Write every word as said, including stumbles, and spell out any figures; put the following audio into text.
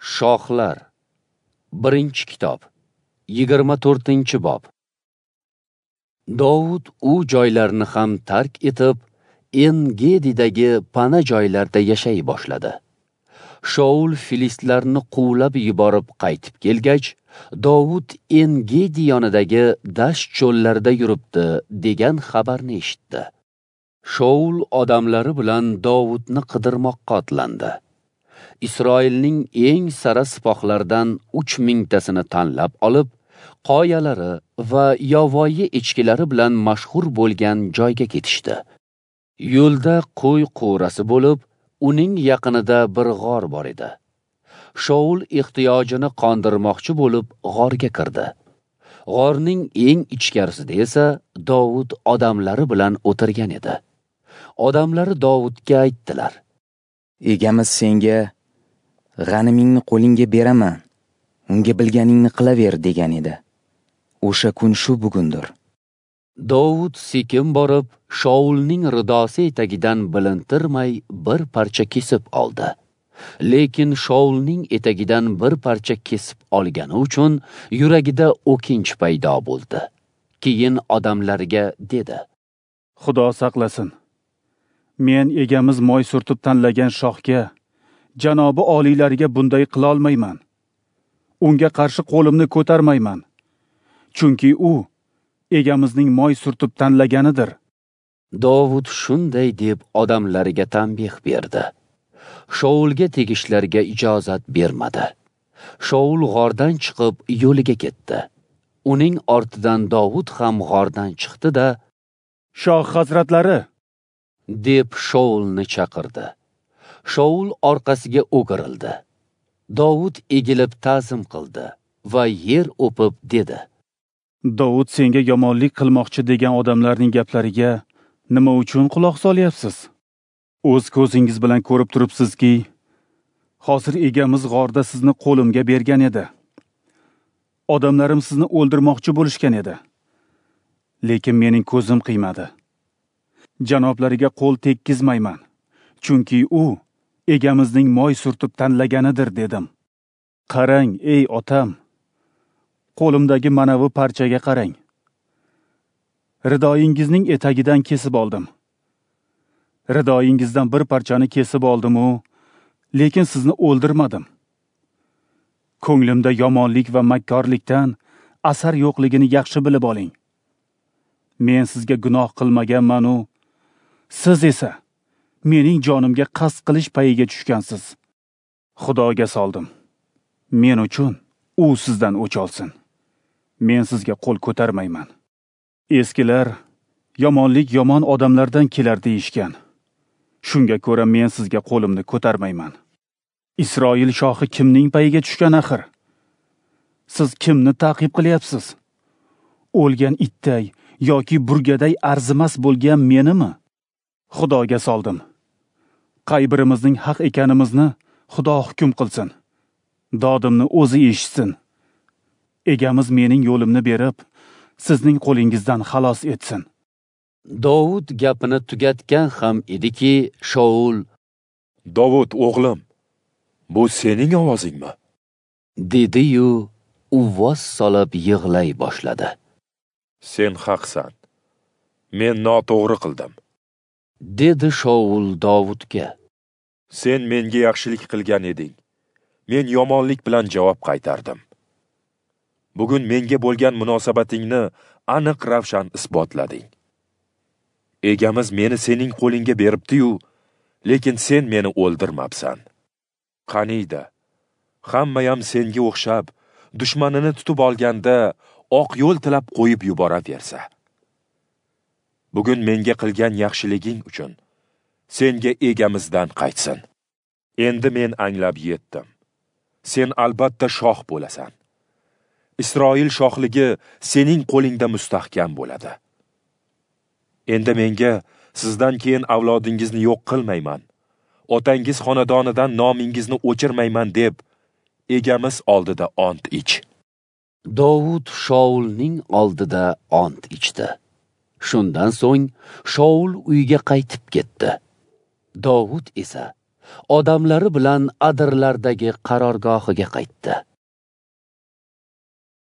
Shohlar birinchi kitob yigirma to'rtinchi bob. Dovud u joylarni ham tark etib, En-Gedidagi pana joylarda yashay boshladi. Shaul filistlarni quvlab yuborib qaytib kelgach, Dovud En-Gedi yonidagi dasht cho'llarida yuribdi degan xabarni eshitdi. Shaul odamlari bilan Dovudni qidirmoqqa otlandi. Isroilning eng sara sipohlaridan uch mingtasini tanlab olib, qoyalari va yovvoyi echkilari bilan mashhur bo'lgan joyga ketishdi. Yo'lda qo'y qo'rasi bo'lib, uning yaqinida bir g'or bor edi. Shaul ehtiyojini qondirmoqchi bo'lib g'orga kirdi. G'orning eng ichkarisida esa Dovud odamlari bilan o'tirgan edi. Odamlari Dovudga aytdilar: "Egamiz senga g'animingni qo'lingga beraman, unga bilganingni qilaver" degan edi. O'sha kun shu bugundir. Dovud sekin borib, Shaulning ridosi etagidan bilintirmay bir parcha kesib oldi. Lekin Shaulning etagidan bir parcha kesib olgani uchun yuragida o'kinch paydo bo'ldi. Keyin odamlarga dedi: "Xudo saqlasin. Men egamiz moy surtib tanlagan shohga, janobi oliylariga bunday qila olmayman. Unga qarshi qo'limni ko'tarmayman. Chunki u egamizning moy surtib tanlaganidir." Dovud shunday deb odamlariga tanbeh berdi. Shaulga tegishlariga ijozat bermadi. Shaul g'ordan chiqib yo'liga ketdi. Uning ortidan Dovud ham g'ordan chiqdi-da, "Shoh hazratlari!" deb Shaulni chaqirdi. Shaul orqasiga o'girildi. Dovud egilib ta'zim qildi va yer o'pib dedi: "Dovud senga yomonlik qilmoqchi degan odamlarning gaplariga nima uchun quloq solyapsiz? O'z ko'zingiz bilan ko'rib turibsizki, hozir egamiz g'orda sizni qo'limga bergan edi. Odamlarim sizni o'ldirmoqchi bo'lishgan edi. Lekin mening ko'zim qiymadi. Janoblariga qo'l tekkizmayman, chunki u egamizning moy surtib tanlaganidir" dedim. "Qarang, ey otam, qo'limdagi manavi parchaga qarang. Ridoyingizning etagidan kesib oldim. Ridoyingizdan bir parchani kesib oldim-u, lekin sizni o'ldirmadim. Ko'nglimda yomonlik va makkorlikdan asar yo'qligini yaxshi bilib oling. Men sizga gunoh qilmaganman-u, siz esa mening jonimga qasd qilish payiga tushgansiz. Xudoga soldim. Men uchun u sizdan o'ch olsin. Men sizga qo'l ko'tarmayman. Eskilar yomonlik yomon odamlardan kelar deyishgan. Shunga ko'ra men sizga qo'limni ko'tarmayman. Isroil shohi kimning payiga tushgan axir? Siz kimni ta'qib qilyapsiz? O'lgan itday yoki burgaday arzimas bo'lgan menimi? Xudoga soldim. Qay birimizning haq ekanimizni Xudo hukm qilsin. Dodimni o'zi eshitsin. Egamiz mening yo'limni berib, sizning qo'lingizdan xalos etsin." Dovud gapini tugatgan ham ediki, Shaul: "Dovud o'g'lim, bu sening ovozingmi?" dedi-yu, uvvos solib yig'lay boshladi. "Sen haqsan. Men noto'g'ri qildim", dedi Shaul Dovudga. "Sen menga yaxshilik qilgan eding. Men yomonlik bilan javob qaytardim. Bugun menga bo'lgan munosabatingni aniq ravshan isbotlading. Egamiz meni sening qo'lingga beribdi-yu, lekin sen meni o'ldirmabsan. Qaniydi, hammayam senga o'xshab, dushmanini tutib olganda oq yo'l tilab qo'yib yuboraversa. Bugun menga qilgan yaxshiliging uchun senga egamizdan qaytsin. Endi men anglab yetdim. Sen albatta shoh bo'lasan. Isroil shohligi sening qo'lingda mustahkam bo'ladi. Endi menga sizdan keyin avlodingizni yo'q qilmayman, otangiz xonadonidan nomingizni o'chirmayman deb egamiz oldida ont ich." Dovud Shaulning oldida ont ichdi. Shundan so'ng Shaul uyga qaytib ketdi. Dovud esa odamlari bilan adirlardagi qarorgohiga qaytdi.